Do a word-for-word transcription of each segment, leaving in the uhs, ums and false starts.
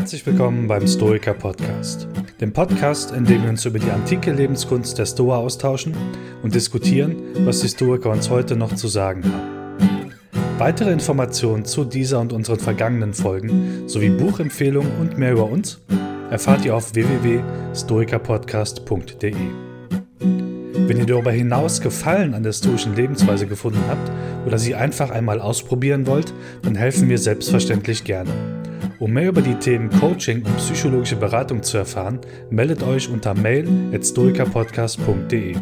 Herzlich willkommen beim Stoiker Podcast, dem Podcast, in dem wir uns über die antike Lebenskunst der Stoa austauschen und diskutieren, was die Stoiker uns heute noch zu sagen haben. Weitere Informationen zu dieser und unseren vergangenen Folgen sowie Buchempfehlungen und mehr über uns erfahrt ihr auf w w w punkt stoikerpodcast punkt d e. Wenn ihr darüber hinaus Gefallen an der stoischen Lebensweise gefunden habt oder sie einfach einmal ausprobieren wollt, dann helfen wir selbstverständlich gerne. Um mehr über die Themen Coaching und psychologische Beratung zu erfahren, meldet euch unter mail at stoikerpodcast punkt d e.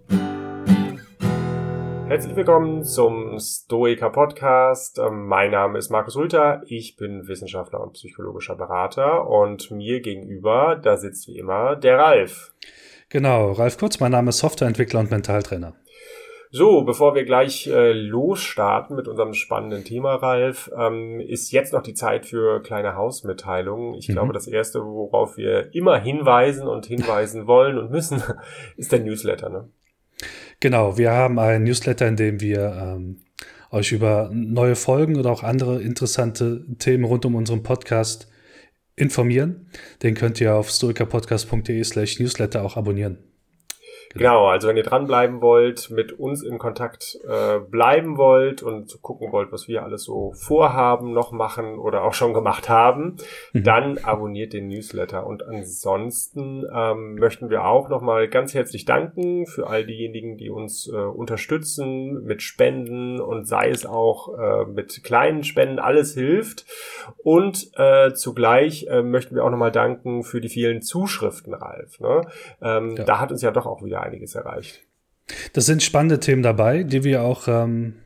Herzlich willkommen zum Stoiker Podcast. Mein Name ist Markus Rüther, ich bin Wissenschaftler und psychologischer Berater und mir gegenüber, da sitzt wie immer der Ralf. Genau, Ralf Kurz, mein Name ist Softwareentwickler und Mentaltrainer. So, bevor wir gleich äh, losstarten mit unserem spannenden Thema, Ralf, ähm, ist jetzt noch die Zeit für kleine Hausmitteilungen. Ich mhm. glaube, das Erste, worauf wir immer hinweisen und hinweisen wollen und müssen, ist der Newsletter, ne? Genau, wir haben einen Newsletter, in dem wir ähm, euch über neue Folgen oder auch andere interessante Themen rund um unseren Podcast informieren. Den könnt ihr auf stoikerpodcast punkt d e slash newsletter auch abonnieren. Genau, also wenn ihr dranbleiben wollt, mit uns in Kontakt äh, bleiben wollt und gucken wollt, was wir alles so vorhaben, noch machen oder auch schon gemacht haben, mhm. dann abonniert den Newsletter. Und ansonsten ähm, möchten wir auch nochmal ganz herzlich danken für all diejenigen, die uns äh, unterstützen mit Spenden und sei es auch äh, mit kleinen Spenden, alles hilft. Und äh, zugleich äh, möchten wir auch nochmal danken für die vielen Zuschriften, Ralf. Ne? Ähm, ja. Da hat uns ja doch auch wieder einiges erreicht. Das sind spannende Themen dabei, die wir auch ähm,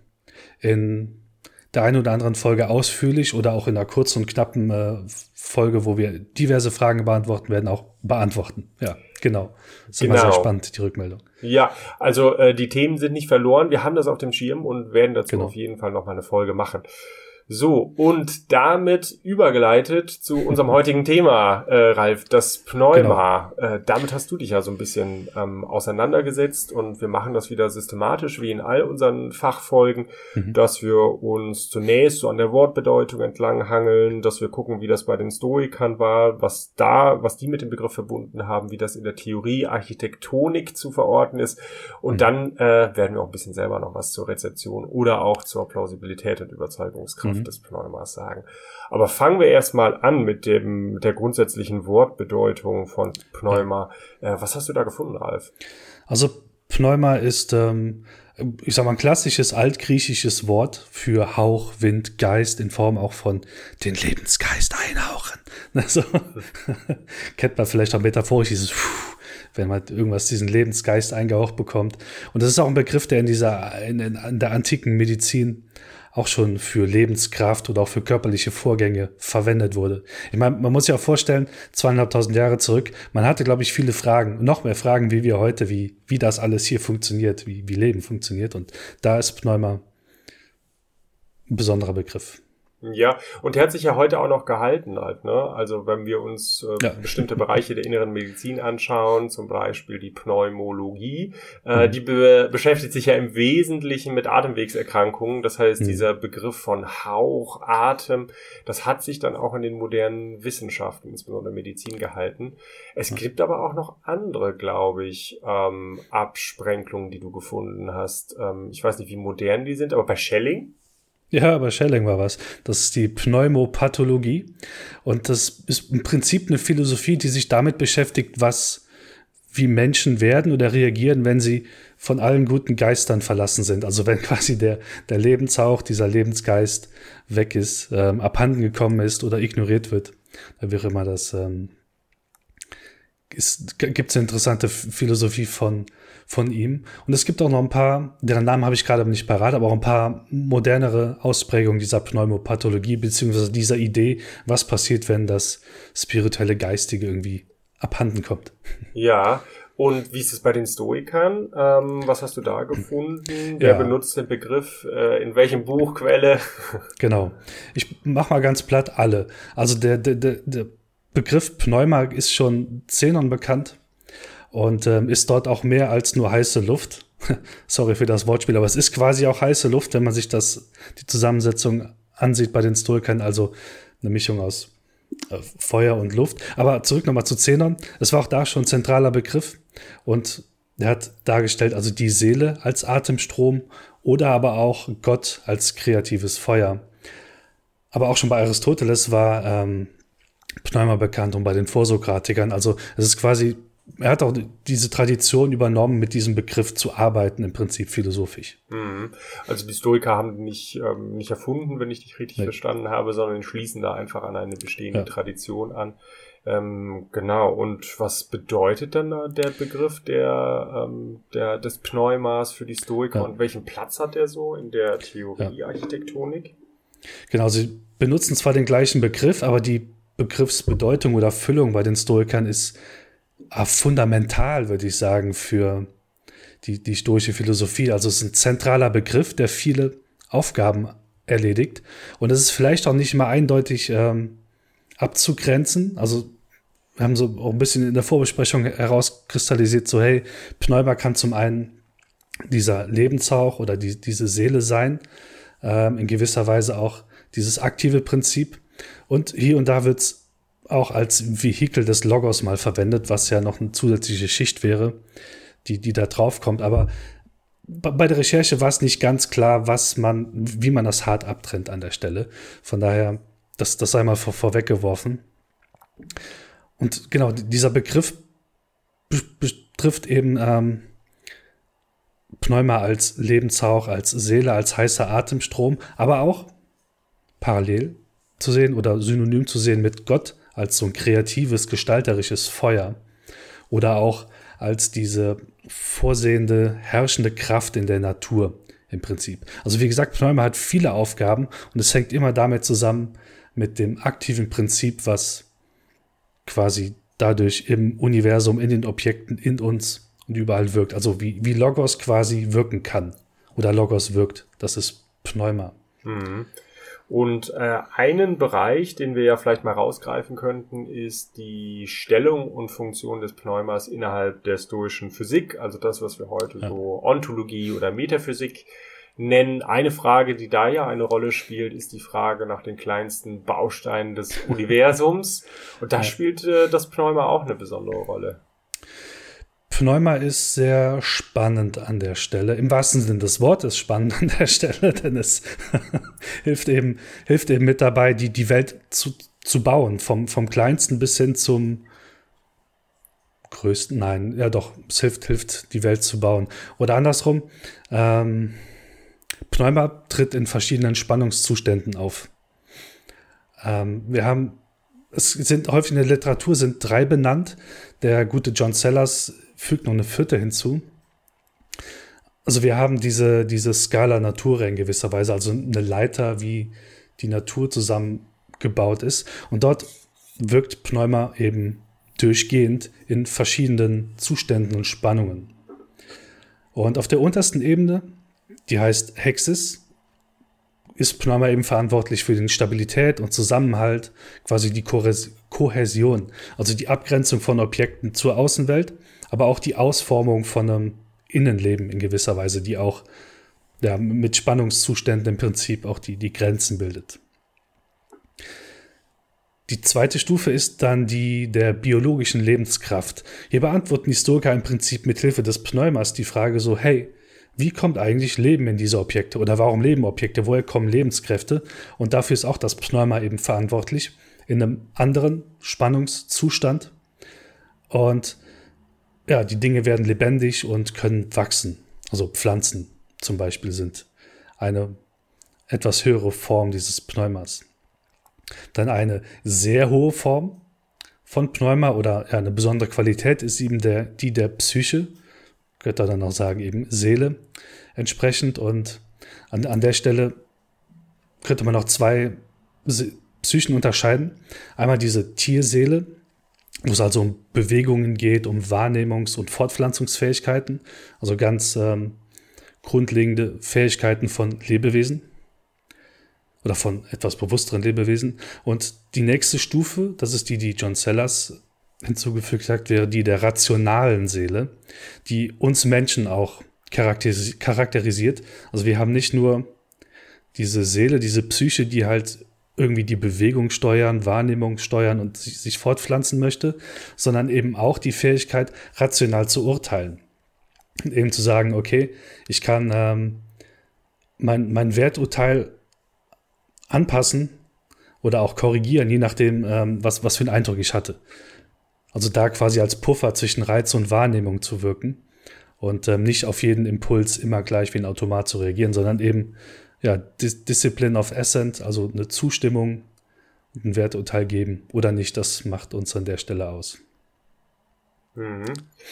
in der einen oder anderen Folge ausführlich oder auch in einer kurzen und knappen äh, Folge, wo wir diverse Fragen beantworten werden, auch beantworten. Ja, genau. Das ist genau. Immer sehr spannend, die Rückmeldung. Ja, also äh, die Themen sind nicht verloren. Wir haben das auf dem Schirm und werden dazu genau. auf jeden Fall nochmal eine Folge machen. So, und damit übergeleitet zu unserem heutigen Thema, äh, Ralf, das Pneuma. Genau. Äh, damit hast du dich ja so ein bisschen ähm, auseinandergesetzt und wir machen das wieder systematisch, wie in all unseren Fachfolgen, mhm. dass wir uns zunächst so an der Wortbedeutung entlang hangeln, dass wir gucken, wie das bei den Stoikern war, was da, was die mit dem Begriff verbunden haben, wie das in der Theorie Architektonik zu verorten ist und mhm. dann äh, werden wir auch ein bisschen selber noch was zur Rezeption oder auch zur Plausibilität und Überzeugungskraft des Pneumas sagen. Aber fangen wir erstmal an mit dem mit der grundsätzlichen Wortbedeutung von Pneuma. Äh, was hast du da gefunden, Ralf? Also Pneuma ist, ähm, ich sag mal, ein klassisches altgriechisches Wort für Hauch, Wind, Geist in Form auch von den Lebensgeist einhauchen. Also kennt man vielleicht auch metaphorisch dieses Puh, wenn man irgendwas diesen Lebensgeist eingehaucht bekommt. Und das ist auch ein Begriff, der in dieser in, in der antiken Medizin auch schon für Lebenskraft oder auch für körperliche Vorgänge verwendet wurde. Ich meine, man muss sich auch vorstellen, zweieinhalbtausend Jahre zurück, man hatte, glaube ich, viele Fragen, noch mehr Fragen, wie wir heute, wie, wie das alles hier funktioniert, wie, wie Leben funktioniert. Und da ist Pneuma ein besonderer Begriff. Ja, und der hat sich ja heute auch noch gehalten halt, ne? Also wenn wir uns äh, ja. bestimmte Bereiche der inneren Medizin anschauen, zum Beispiel die Pneumologie, äh, mhm. die be- beschäftigt sich ja im Wesentlichen mit Atemwegserkrankungen. Das heißt, mhm. dieser Begriff von Hauch, Atem, das hat sich dann auch in den modernen Wissenschaften, insbesondere Medizin, gehalten. Es mhm. gibt aber auch noch andere, glaube ich, ähm, Absprenkelungen, die du gefunden hast. Ähm, ich weiß nicht, wie modern die sind, aber bei Schelling? Ja, bei Schelling war was. Das ist die Pneumopathologie. Und das ist im Prinzip eine Philosophie, die sich damit beschäftigt, was, wie Menschen werden oder reagieren, wenn sie von allen guten Geistern verlassen sind. Also wenn quasi der, der Lebenshauch, dieser Lebensgeist weg ist, ähm, abhanden gekommen ist oder ignoriert wird. Da wäre immer das, ähm, gibt es eine interessante Philosophie von von ihm. Und es gibt auch noch ein paar, deren Namen habe ich gerade nicht parat, aber auch ein paar modernere Ausprägungen dieser Pneumopathologie, beziehungsweise dieser Idee, was passiert, wenn das spirituelle Geistige irgendwie abhanden kommt. Ja, und wie ist es bei den Stoikern? Ähm, was hast du da gefunden? Wer ja. benutzt den Begriff? Äh, in welchem Buch, Quelle? Genau. Ich mach mal ganz platt alle. Also der, der, der, der Begriff Pneuma ist schon Zenon bekannt. Und ähm, ist dort auch mehr als nur heiße Luft. Sorry für das Wortspiel, aber es ist quasi auch heiße Luft, wenn man sich das die Zusammensetzung ansieht bei den Stoikern. Also eine Mischung aus äh, Feuer und Luft. Aber zurück nochmal zu Zenon. Es war auch da schon ein zentraler Begriff und er hat dargestellt, also die Seele als Atemstrom oder aber auch Gott als kreatives Feuer. Aber auch schon bei Aristoteles war ähm, Pneuma bekannt und bei den Vorsokratikern. Also es ist quasi, er hat auch diese Tradition übernommen, mit diesem Begriff zu arbeiten, im Prinzip philosophisch. Mhm. Also die Stoiker haben nicht, ähm, nicht erfunden, wenn ich dich richtig nee. verstanden habe, sondern schließen da einfach an eine bestehende ja. Tradition an. Ähm, genau, und was bedeutet dann da der Begriff der, ähm, der, des Pneumas für die Stoiker ja. und welchen Platz hat der so in der Theorie-Architektonik? Genau, sie benutzen zwar den gleichen Begriff, aber die Begriffsbedeutung oder Füllung bei den Stoikern ist ah, fundamental, würde ich sagen, für die, die stoische Philosophie. Also es ist ein zentraler Begriff, der viele Aufgaben erledigt. Und es ist vielleicht auch nicht immer eindeutig ähm, abzugrenzen. Also wir haben so auch ein bisschen in der Vorbesprechung herauskristallisiert, so hey, Pneuma kann zum einen dieser Lebenshauch oder die, diese Seele sein, ähm, in gewisser Weise auch dieses aktive Prinzip. Und hier und da wird es auch als Vehikel des Logos mal verwendet, was ja noch eine zusätzliche Schicht wäre, die, die da drauf kommt. Aber bei der Recherche war es nicht ganz klar, was man, wie man das hart abtrennt an der Stelle. Von daher, das, das sei mal vor, vorweggeworfen. Und genau, dieser Begriff betrifft eben ähm, Pneuma als Lebenshauch, als Seele, als heißer Atemstrom, aber auch parallel zu sehen oder synonym zu sehen mit Gott als so ein kreatives, gestalterisches Feuer oder auch als diese vorsehende, herrschende Kraft in der Natur im Prinzip. Also wie gesagt, Pneuma hat viele Aufgaben und es hängt immer damit zusammen mit dem aktiven Prinzip, was quasi dadurch im Universum, in den Objekten, in uns und überall wirkt. Also wie, wie Logos quasi wirken kann oder Logos wirkt. Das ist Pneuma. Mhm. Und äh, einen Bereich, den wir ja vielleicht mal rausgreifen könnten, ist die Stellung und Funktion des Pneumas innerhalb der stoischen Physik, also das, was wir heute ja. so Ontologie oder Metaphysik nennen. Eine Frage, die da ja eine Rolle spielt, ist die Frage nach den kleinsten Bausteinen des Universums. Und da ja. spielt äh, das Pneuma auch eine besondere Rolle. Pneuma ist sehr spannend an der Stelle. Im wahrsten Sinne des Wortes spannend an der Stelle, denn es hilft eben, hilft eben mit dabei, die, die Welt zu, zu bauen. Vom, vom kleinsten bis hin zum größten. Nein, ja doch, es hilft, hilft, die Welt zu bauen. Oder andersrum, ähm, Pneuma tritt in verschiedenen Spannungszuständen auf. Ähm, wir haben, es sind häufig in der Literatur sind drei benannt. Der gute John Sellers fügt noch eine vierte hinzu. Also wir haben diese, diese Scala Naturae in gewisser Weise, also eine Leiter, wie die Natur zusammengebaut ist. Und dort wirkt Pneuma eben durchgehend in verschiedenen Zuständen und Spannungen. Und auf der untersten Ebene, die heißt Hexis, ist Pneuma eben verantwortlich für die Stabilität und Zusammenhalt, quasi die Kohäsion, also die Abgrenzung von Objekten zur Außenwelt, aber auch die Ausformung von einem Innenleben in gewisser Weise, die auch ja, mit Spannungszuständen im Prinzip auch die, die Grenzen bildet. Die zweite Stufe ist dann die der biologischen Lebenskraft. Hier beantworten die Stoiker im Prinzip mit Hilfe des Pneumas die Frage so, hey, wie kommt eigentlich Leben in diese Objekte oder warum leben Objekte, woher kommen Lebenskräfte? Und dafür ist auch das Pneuma eben verantwortlich in einem anderen Spannungszustand. Und ja, die Dinge werden lebendig und können wachsen. Also Pflanzen zum Beispiel sind eine etwas höhere Form dieses Pneumas. Dann eine sehr hohe Form von Pneuma oder ja, eine besondere Qualität ist eben der, die der Psyche, könnte dann auch sagen eben Seele entsprechend. Und an, an der Stelle könnte man noch zwei Psychen unterscheiden. Einmal diese Tierseele, wo es also um Bewegungen geht, um Wahrnehmungs- und Fortpflanzungsfähigkeiten, also ganz ähm, grundlegende Fähigkeiten von Lebewesen oder von etwas bewussteren Lebewesen. Und die nächste Stufe, das ist die, die John Sellers hinzugefügt hat, wäre die der rationalen Seele, die uns Menschen auch charakteris- charakterisiert. Also wir haben nicht nur diese Seele, diese Psyche, die halt irgendwie die Bewegung steuern, Wahrnehmung steuern und sich, sich fortpflanzen möchte, sondern eben auch die Fähigkeit, rational zu urteilen. Und eben zu sagen, okay, ich kann ähm, mein, mein Werturteil anpassen oder auch korrigieren, je nachdem, ähm, was, was für einen Eindruck ich hatte. Also da quasi als Puffer zwischen Reiz und Wahrnehmung zu wirken und ähm, nicht auf jeden Impuls immer gleich wie ein Automat zu reagieren, sondern eben ja, Dis- Discipline of Assent, also eine Zustimmung und ein Werturteil geben oder nicht, das macht uns an der Stelle aus. Mhm.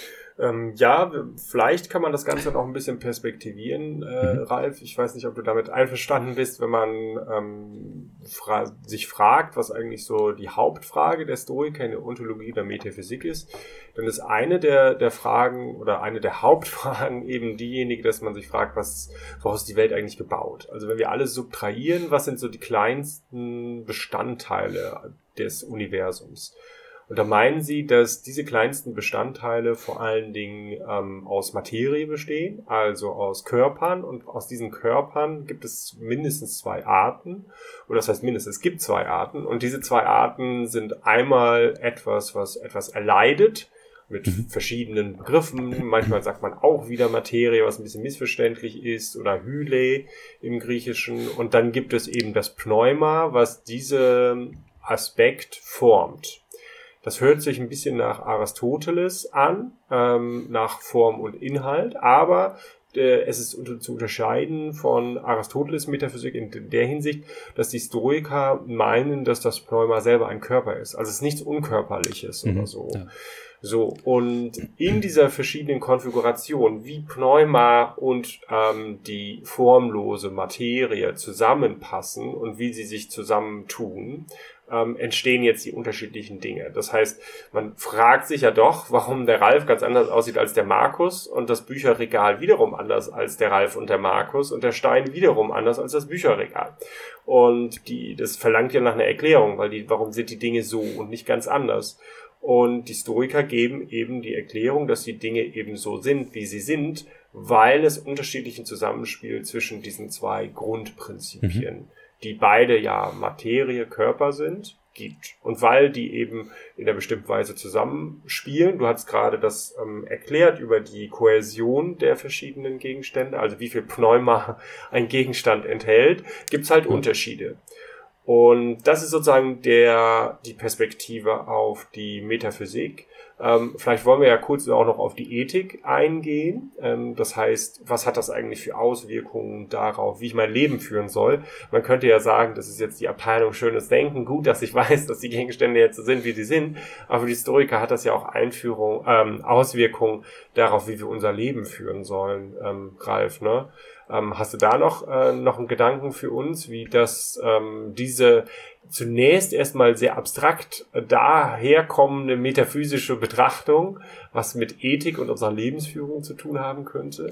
Ähm, ja, vielleicht kann man das Ganze noch ein bisschen perspektivieren, äh, Mhm. Ralf. Ich weiß nicht, ob du damit einverstanden bist, wenn man ähm, fra- sich fragt, was eigentlich so die Hauptfrage der Stoiker in der Ontologie der Metaphysik ist. Dann ist eine der, der Fragen oder eine der Hauptfragen eben diejenige, dass man sich fragt, was, woraus ist die Welt eigentlich gebaut? Also wenn wir alles subtrahieren, was sind so die kleinsten Bestandteile des Universums? Und da meinen sie, dass diese kleinsten Bestandteile vor allen Dingen ähm, aus Materie bestehen, also aus Körpern. Und aus diesen Körpern gibt es mindestens zwei Arten. Oder das heißt mindestens, es gibt zwei Arten. Und diese zwei Arten sind einmal etwas, was etwas erleidet, mit Mhm. verschiedenen Begriffen. Manchmal sagt man auch wieder Materie, was ein bisschen missverständlich ist, oder Hyle im Griechischen. Und dann gibt es eben das Pneuma, was diesen Aspekt formt. Das hört sich ein bisschen nach Aristoteles an, ähm, nach Form und Inhalt, aber äh, es ist unter, zu unterscheiden von Aristoteles Metaphysik in der Hinsicht, dass die Stoiker meinen, dass das Pneuma selber ein Körper ist. Also es ist nichts Unkörperliches Mhm. oder so. Ja. So, und in dieser verschiedenen Konfiguration, wie Pneuma und ähm, die formlose Materie zusammenpassen und wie sie sich zusammentun, ähm, entstehen jetzt die unterschiedlichen Dinge. Das heißt, man fragt sich ja doch, warum der Ralf ganz anders aussieht als der Markus und das Bücherregal wiederum anders als der Ralf und der Markus und der Stein wiederum anders als das Bücherregal. Und die, das verlangt ja nach einer Erklärung, weil die, warum sind die Dinge so und nicht ganz anders? Und die Stoiker geben eben die Erklärung, dass die Dinge eben so sind, wie sie sind, weil es unterschiedlichen Zusammenspiel zwischen diesen zwei Grundprinzipien, mhm. die beide ja Materie, Körper sind, gibt. Und weil die eben in einer bestimmten Weise zusammenspielen, du hast gerade das ähm, erklärt über die Kohäsion der verschiedenen Gegenstände, also wie viel Pneuma ein Gegenstand enthält, gibt's halt mhm. Unterschiede. Und das ist sozusagen der, die Perspektive auf die Metaphysik. Ähm, vielleicht wollen wir ja kurz auch noch auf die Ethik eingehen. Ähm, das heißt, was hat das eigentlich für Auswirkungen darauf, wie ich mein Leben führen soll? Man könnte ja sagen, das ist jetzt die Abteilung schönes Denken. Gut, dass ich weiß, dass die Gegenstände jetzt so sind, wie sie sind. Aber für die Stoiker hat das ja auch Einführung, ähm, Auswirkungen darauf, wie wir unser Leben führen sollen, ähm, Ralf, ne? Ähm, hast du da noch, äh, noch einen Gedanken für uns, wie das ähm, diese zunächst erstmal sehr abstrakt äh, daherkommende metaphysische Betrachtung, was mit Ethik und unserer Lebensführung zu tun haben könnte?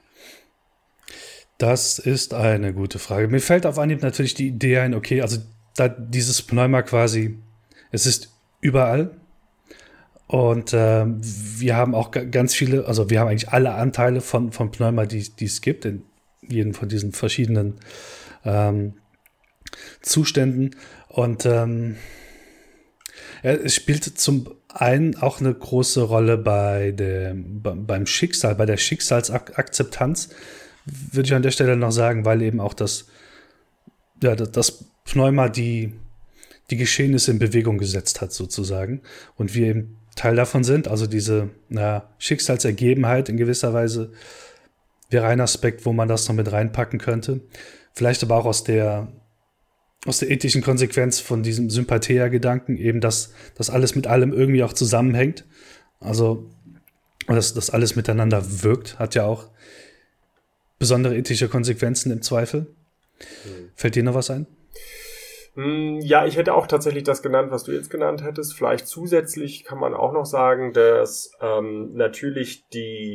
Das ist eine gute Frage. Mir fällt auf Anhieb natürlich die Idee ein, okay, also da dieses Pneuma quasi, es ist überall. Und äh, wir haben auch g- ganz viele, also wir haben eigentlich alle Anteile von, von Pneuma, die, die es gibt, in jeden von diesen verschiedenen ähm, Zuständen. Und ähm, ja, es spielt zum einen auch eine große Rolle bei der, beim Schicksal, bei der Schicksalsakzeptanz, würde ich an der Stelle noch sagen, weil eben auch das, ja, das Pneuma die, die Geschehnisse in Bewegung gesetzt hat, sozusagen. Und wir eben Teil davon sind, also diese na, Schicksalsergebenheit in gewisser Weise wäre ein Aspekt, wo man das noch mit reinpacken könnte. Vielleicht aber auch aus der, aus der ethischen Konsequenz von diesem Sympathia-Gedanken, eben, dass das alles mit allem irgendwie auch zusammenhängt. Also, dass das alles miteinander wirkt, hat ja auch besondere ethische Konsequenzen im Zweifel. Mhm. Fällt dir noch was ein? Ja, ich hätte auch tatsächlich das genannt, was du jetzt genannt hättest. Vielleicht zusätzlich kann man auch noch sagen, dass ähm, natürlich die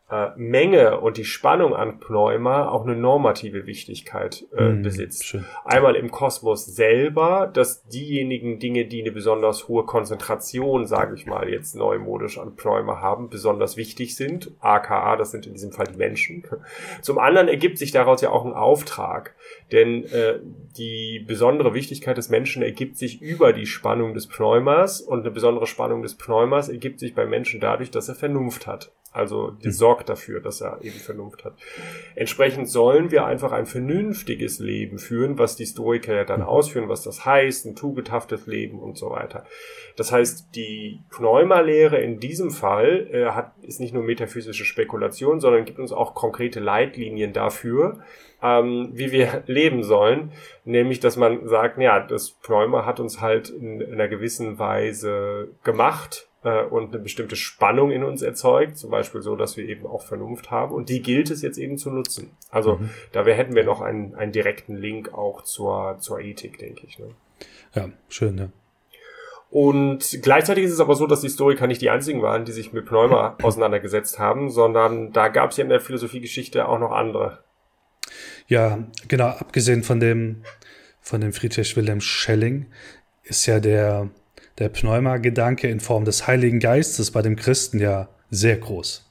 äh, Menge und die Spannung an Pneuma auch eine normative Wichtigkeit äh, mm, besitzt. Schön. Einmal im Kosmos selber, dass diejenigen Dinge, die eine besonders hohe Konzentration, sage ich mal jetzt neumodisch an Pneuma haben, besonders wichtig sind, aka das sind in diesem Fall die Menschen. Zum anderen ergibt sich daraus ja auch ein Auftrag, denn äh, die besondere Wichtigkeit des Menschen ergibt sich über die Spannung des Pneumas und eine besondere Spannung des Pneumas ergibt sich beim Menschen dadurch, dass er Vernunft hat. Also die sorgt dafür, dass er eben Vernunft hat. Entsprechend sollen wir einfach ein vernünftiges Leben führen, was die Stoiker ja dann ausführen, was das heißt, ein tugendhaftes Leben und so weiter. Das heißt, die Pneuma-Lehre in diesem Fall äh, hat, ist nicht nur metaphysische Spekulation, sondern gibt uns auch konkrete Leitlinien dafür, ähm, wie wir leben sollen. Nämlich, dass man sagt, ja, das Pneuma hat uns halt in, in einer gewissen Weise gemacht, und eine bestimmte Spannung in uns erzeugt, zum Beispiel so, dass wir eben auch Vernunft haben und die gilt es jetzt eben zu nutzen. Also mhm. da wär, hätten wir noch einen, einen direkten Link auch zur, zur Ethik, denke ich. Ne? Ja, schön, ja. Und gleichzeitig ist es aber so, dass die Stoiker nicht die einzigen waren, die sich mit Pneuma auseinandergesetzt haben, sondern da gab es ja in der Philosophiegeschichte auch noch andere. Ja, genau, abgesehen von dem, von dem Friedrich Wilhelm Schelling ist ja der der Pneuma-Gedanke in Form des Heiligen Geistes bei dem Christen ja sehr groß.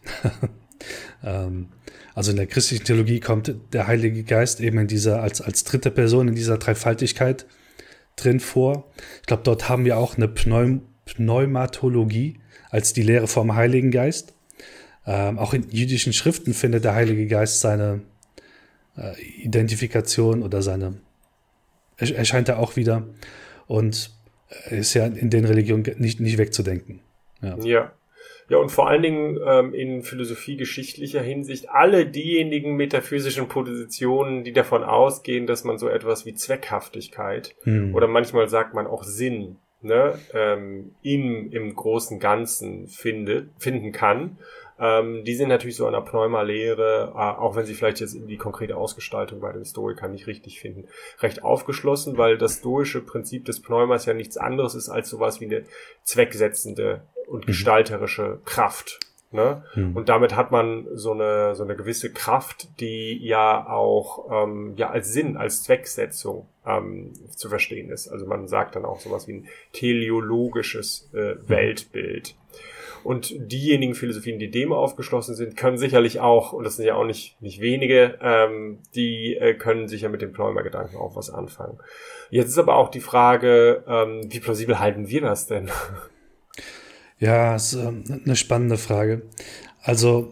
ähm, also in der christlichen Theologie kommt der Heilige Geist eben in dieser, als, als dritte Person in dieser Dreifaltigkeit drin vor. Ich glaube, dort haben wir auch eine Pneum, Pneumatologie als die Lehre vom Heiligen Geist. Ähm, auch in jüdischen Schriften findet der Heilige Geist seine äh, Identifikation oder seine, erscheint er auch wieder. Und ist ja in den Religionen nicht, nicht wegzudenken. Ja. ja. Ja, und vor allen Dingen ähm, in philosophiegeschichtlicher Hinsicht alle diejenigen metaphysischen Positionen, die davon ausgehen, dass man so etwas wie Zweckhaftigkeit hm. oder manchmal sagt man auch Sinn, ne, ähm, im, im großen Ganzen findet, finden kann. Ähm, die sind natürlich so an der Pneuma-Lehre, äh, auch wenn sie vielleicht jetzt in die konkrete Ausgestaltung bei den Stoikern nicht richtig finden, recht aufgeschlossen, weil das stoische Prinzip des Pneumas ja nichts anderes ist als sowas wie eine zwecksetzende und mhm. gestalterische Kraft. Ne? Mhm. Und damit hat man so eine so eine gewisse Kraft, die ja auch ähm, ja als Sinn, als Zwecksetzung ähm, zu verstehen ist. Also man sagt dann auch sowas wie ein teleologisches äh, mhm. Weltbild. Und diejenigen Philosophien, die dem aufgeschlossen sind, können sicherlich auch, und das sind ja auch nicht nicht wenige, ähm, die äh, können sicher mit dem Pneuma-Gedanken auch was anfangen. Jetzt ist aber auch die Frage, ähm, wie plausibel halten wir das denn? Ja, ist äh, eine spannende Frage. Also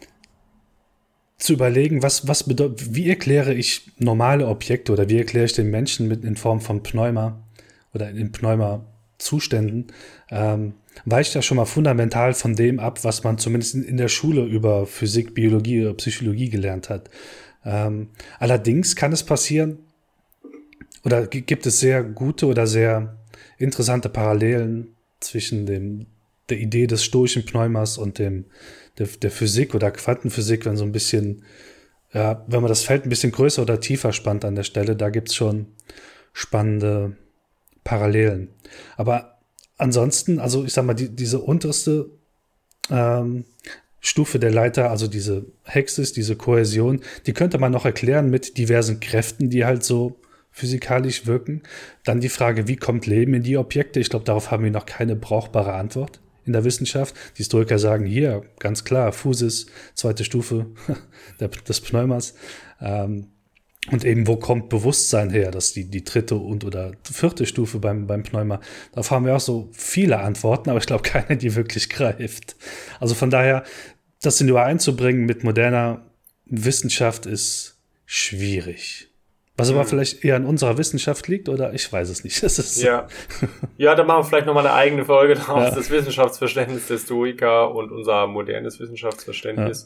zu überlegen, was was bedeutet, wie erkläre ich normale Objekte oder wie erkläre ich den Menschen mit in Form von Pneuma oder in Pneuma-Zuständen, ähm, weicht ja schon mal fundamental von dem ab, was man zumindest in der Schule über Physik, Biologie oder Psychologie gelernt hat. Ähm, allerdings kann es passieren, oder g- gibt es sehr gute oder sehr interessante Parallelen zwischen dem, der Idee des stoischen Pneumas und dem, der, der Physik oder Quantenphysik, wenn so ein bisschen, ja, wenn man das Feld ein bisschen größer oder tiefer spannt an der Stelle, da gibt es schon spannende Parallelen. Aber ansonsten, also ich sag mal, die, diese unterste ähm, Stufe der Leiter, also diese Hexis, diese Kohäsion, die könnte man noch erklären mit diversen Kräften, die halt so physikalisch wirken. Dann die Frage, wie kommt Leben in die Objekte? Ich glaube, darauf haben wir noch keine brauchbare Antwort in der Wissenschaft. Die Historiker sagen hier ganz klar, Phusis, zweite Stufe des Pneumas. Ähm, Und eben, wo kommt Bewusstsein her? Das ist die, die dritte und oder vierte Stufe beim, beim Pneuma. Darauf haben wir auch so viele Antworten, aber ich glaube, keine, die wirklich greift. Also von daher, das in übereinzubringen mit moderner Wissenschaft ist schwierig. Was aber hm. vielleicht eher an unserer Wissenschaft liegt, oder? Ich weiß es nicht. Das ist ja. ja, da machen wir vielleicht nochmal eine eigene Folge draus. Ja. Das Wissenschaftsverständnis der Stoiker und unser modernes Wissenschaftsverständnis.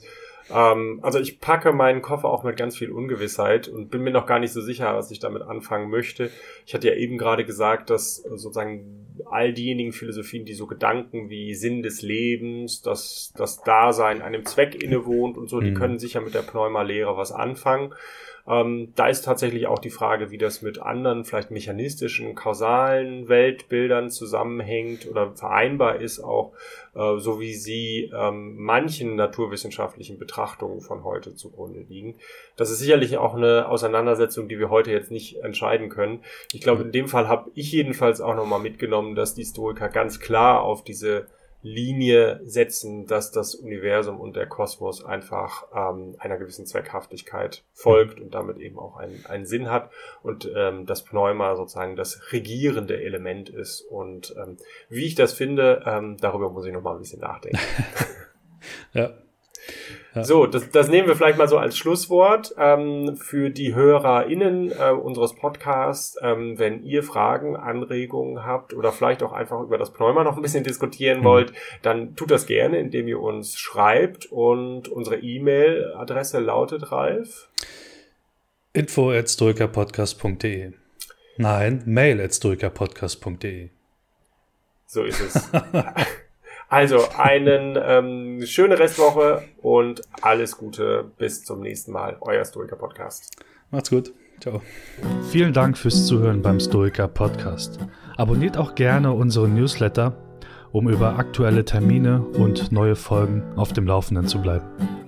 Ähm, also ich packe meinen Koffer auch mit ganz viel Ungewissheit und bin mir noch gar nicht so sicher, was ich damit anfangen möchte. Ich hatte ja eben gerade gesagt, dass sozusagen all diejenigen Philosophien, die so Gedanken wie Sinn des Lebens, dass das Dasein einem Zweck innewohnt und so, mhm. die können sicher mit der Pneuma-Lehre was anfangen. Ähm, da ist tatsächlich auch die Frage, wie das mit anderen, vielleicht mechanistischen, kausalen Weltbildern zusammenhängt oder vereinbar ist, auch äh, so wie sie ähm, manchen naturwissenschaftlichen Betrachtungen von heute zugrunde liegen. Das ist sicherlich auch eine Auseinandersetzung, die wir heute jetzt nicht entscheiden können. Ich glaube, in dem Fall habe ich jedenfalls auch nochmal mitgenommen, dass die Stoiker ganz klar auf diese Linie setzen, dass das Universum und der Kosmos einfach ähm, einer gewissen Zweckhaftigkeit folgt und damit eben auch einen, einen Sinn hat und ähm, das Pneuma sozusagen das regierende Element ist. Und ähm, wie ich das finde, ähm, darüber muss ich noch mal ein bisschen nachdenken. Ja. Ja. So, das, das nehmen wir vielleicht mal so als Schlusswort ähm, für die HörerInnen äh, unseres Podcasts. Ähm, wenn ihr Fragen, Anregungen habt oder vielleicht auch einfach über das Pneuma noch ein bisschen diskutieren mhm. wollt, dann tut das gerne, indem ihr uns schreibt. Und unsere E-Mail-Adresse lautet, Ralf? info at stoikerpodcast punkt de. Nein, mail at stoikerpodcast punkt de. So ist es. Also, einen ähm, schöne Restwoche und alles Gute. Bis zum nächsten Mal. Euer Stoiker-Podcast. Macht's gut. Ciao. Vielen Dank fürs Zuhören beim Stoiker-Podcast. Abonniert auch gerne unseren Newsletter, um über aktuelle Termine und neue Folgen auf dem Laufenden zu bleiben.